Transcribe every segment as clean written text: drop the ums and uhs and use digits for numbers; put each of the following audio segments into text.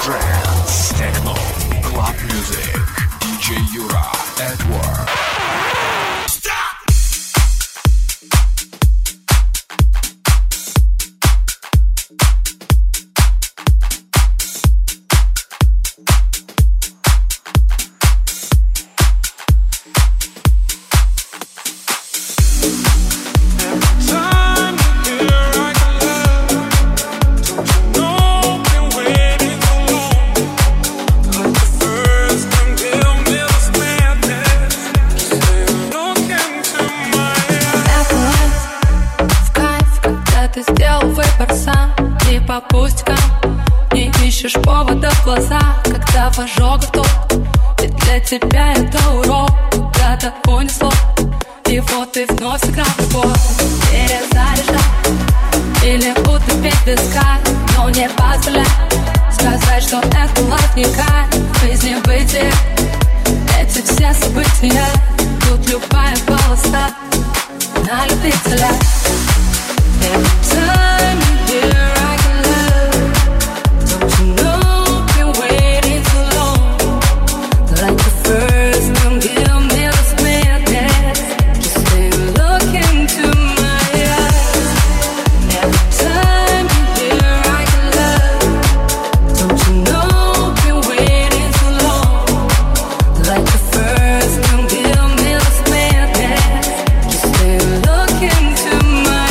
Trance, techno, club music, DJ Yura at work. В ожогах тот, ведь для тебя это урок. Куда-то понесло, и вот ты вновь сыграл в любовь. Перезаряжай или утопить песка, но не позволяй сказать, что это лайф не кайф. Жизнь не бытие, эти все события. Тут любая полоса на любителя. Every time you hear I can love, don't you know? Like the first time, give me this madness. Just stay look into my eyes. Every time you hear I can love, don't you know, been waiting too long. Like the first time, give me this madness. Just stay look into my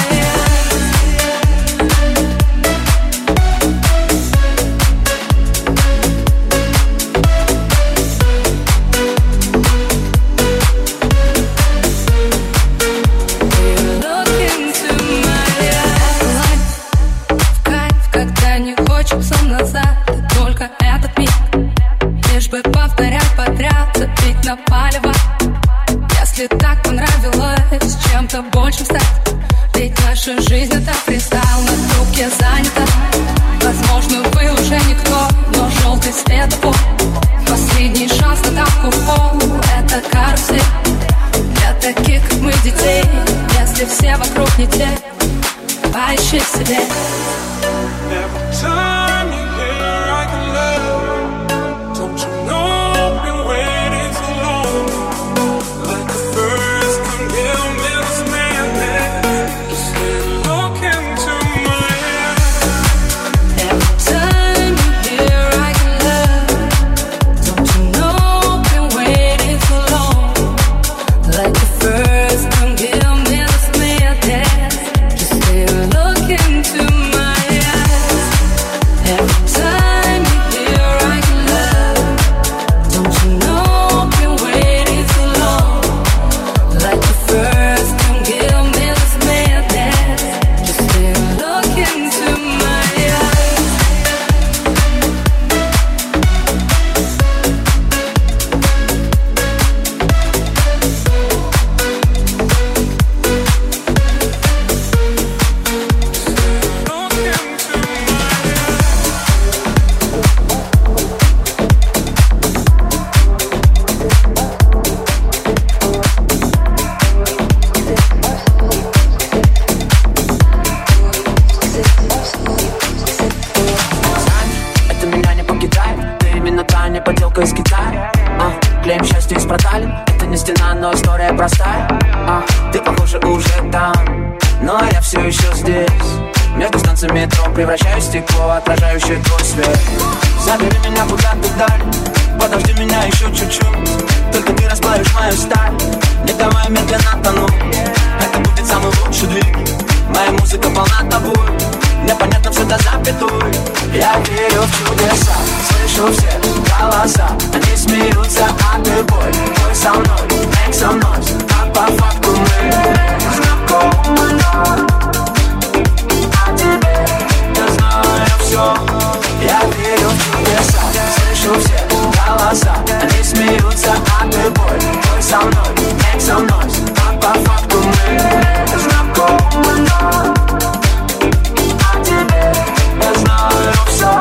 на палево. Если так понравилось чем-то большим стать, ведь наша жизнь это фристайл, на трубке занята. Возможно, вы уже никто, но желтый светофор, последний шанс на тапку в пол. Это карусель для таких, как мы, детей. Если все вокруг не те, поищи в себе. Every time you hear I can love, don't you know, been waiting so long. Like the first come give me this madness. Just look into my eyes. Every time you hear I can love, don't you know, been waiting so long. Like the first come give me this madness. Just look into my eyes. Every time you hear I can love, don't you know, been waiting so long. Like the first come give me this madness. Just look into my eyes. Это меня не покидает, ты именно та не поделка из Китая. Клеим счастье из продали, это не стена, но история простая. Ты, похоже, уже там, но я все еще здесь. Между станциями метро превращаюсь в стекло, отражающее твой свет. Забери меня куда-то вдаль, подожди меня еще чуть-чуть. Только ты расплавишь мою сталь, не давай медленно тону. Это будет самый лучший двиг, моя музыка полна тобой. Непонятно все до запятой. Я верю в чудеса, слышу все голоса. Они смеются, а ты бой. Твой со мной, make some noise. А по факту мы знакомы. А теперь я знаю все. Я верю в чудеса, слышу все голоса. Они смеются, а ты бой. Твой со мной, make some noise. А по факту мы знакомы. Я знаю все.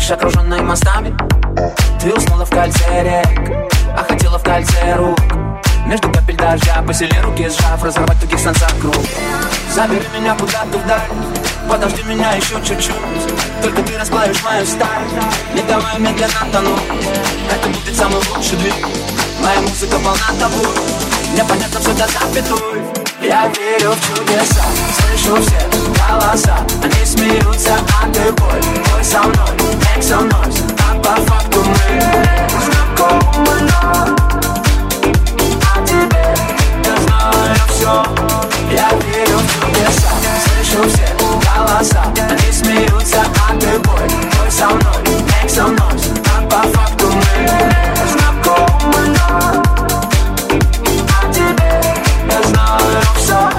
Лишь окруженной мостами. Ты уснула в кольце рек, а хотела в кольце рук. Между капель дождя по селе руки сжав, разорвать в тугих станцах круг. Забери меня куда-то вдаль, подожди меня еще чуть-чуть. Только ты расплавишь мою сталь, не давай медленно тонуть. Это будет самый лучший двиг, моя музыка полна табу. Мне понятно все до запятой. Я верю в чудеса, слышу все голоса. Они смеются, а ты боль. Твой со мной, make some noise. А по факту мы знакомы. А теперь я знаю все. Я верю в чудеса, слышу все голоса. Они смеются, а ты боль. Твой со мной, make some noise. А по факту мы знакомы. А теперь я знаю все.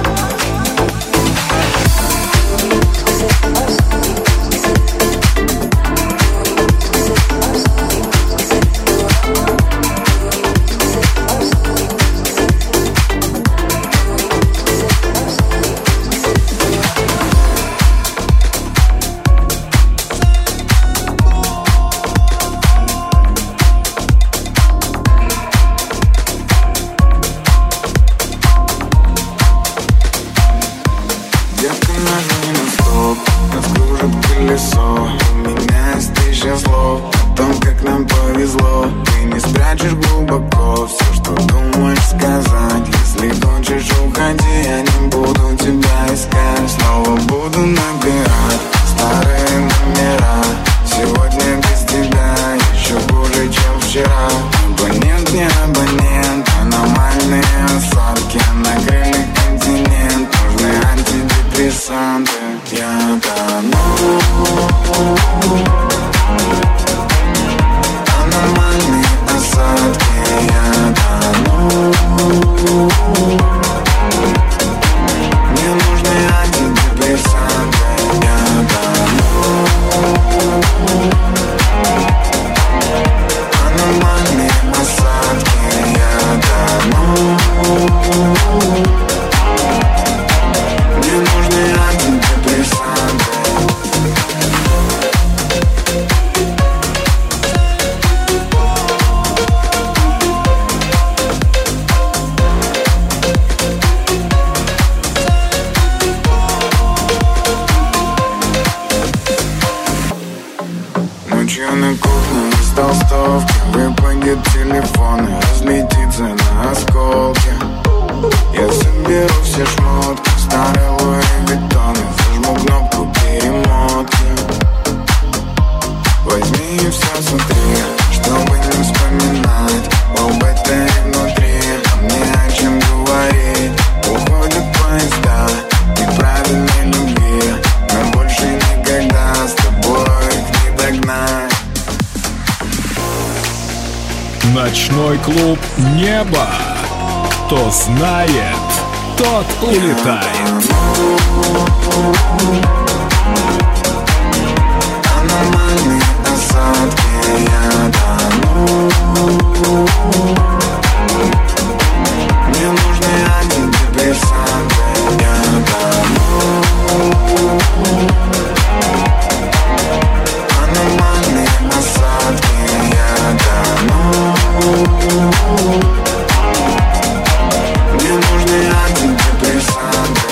Ночной клуб «Небо». Кто знает, тот улетает. Аномальные осадки, я тону. Мне нужны антидепрессанты, я тону. Аномальные осадки, я тону. Мне нужны антидепрессанты.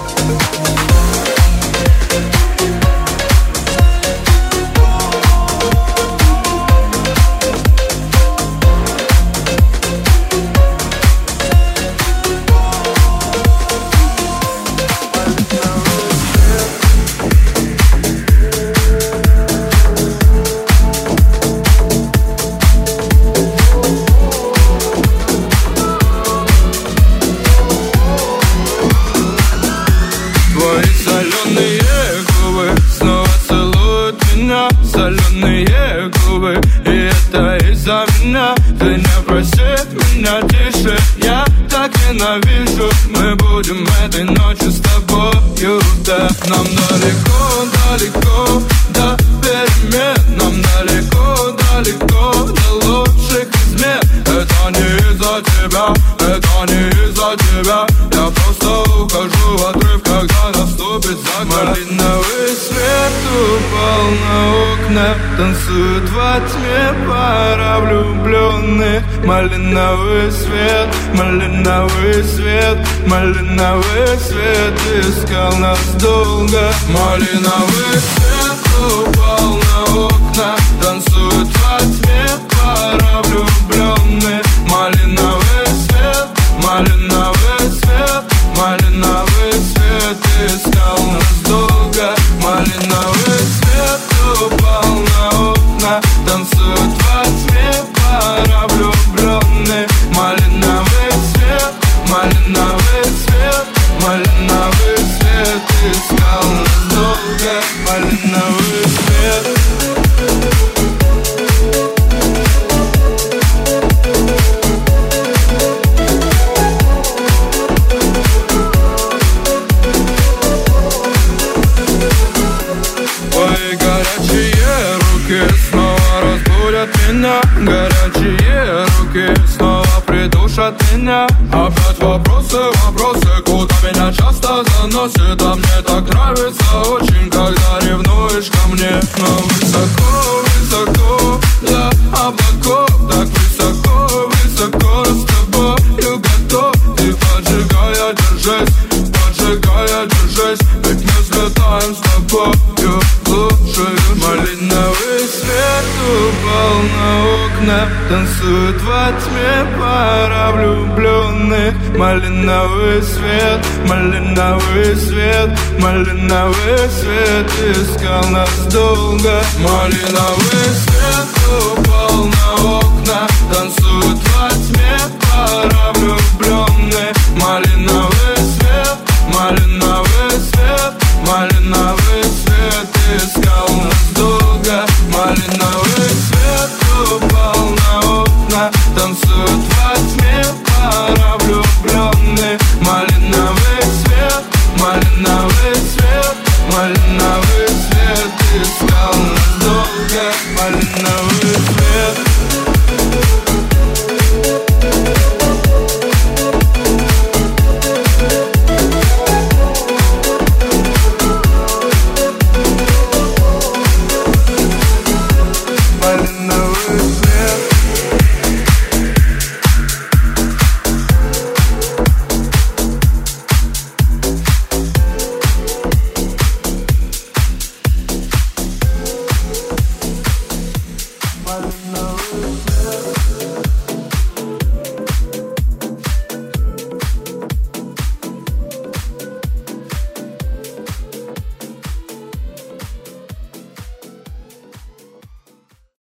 Соленые губы, и это из-за меня. Ты не проси меня тише, я так ненавижу. Мы будем этой ночью с тобою, да. Нам далеко-далеко до перемен. Нам далеко-далеко до лучших измен. Это не из-за тебя, это не из-за тебя. Я просто ухожу в отрыв, когда наступит закат. Малиновый свет упал на окна, танцует тьме пара влюбленных. Малиновый свет, малиновый свет, малиновый свет искал нас долго. Малиновый свет упал на окна, танцует во тьме пара влюбленных. Малиновый свет, малиновый свет, малиновый свет искал нас долго. Малиновый свет упал на окна, танцует во тьме пара влюбленных. Малиновый свет, малиновый свет, малиновый свет искал нас долго. Малиновый свет. Горячие руки снова придушат меня. Опять вопросы, вопросы, куда меня часто заносит. А мне так нравится очень, когда ревнуешь ко мне. Но высоко, высоко, за облаков, так высоко, высоко с тобою готов. Ты поджигая, держись, поджигая, держись. Ведь мы взлетаем с тобою лучше. Малиновый свет упал на окна, танцует во тьме пара влюбленных. Малиновый свет, малиновый свет, малиновый свет искал нас долго. Малиновый свет упал на окна, танцует во тьме пара влюбленных. Малиновый свет, малиновый свет, малиновый свет искал нас долго. Малиновый свет упал на окна, танцует во тьме пара влюбленных.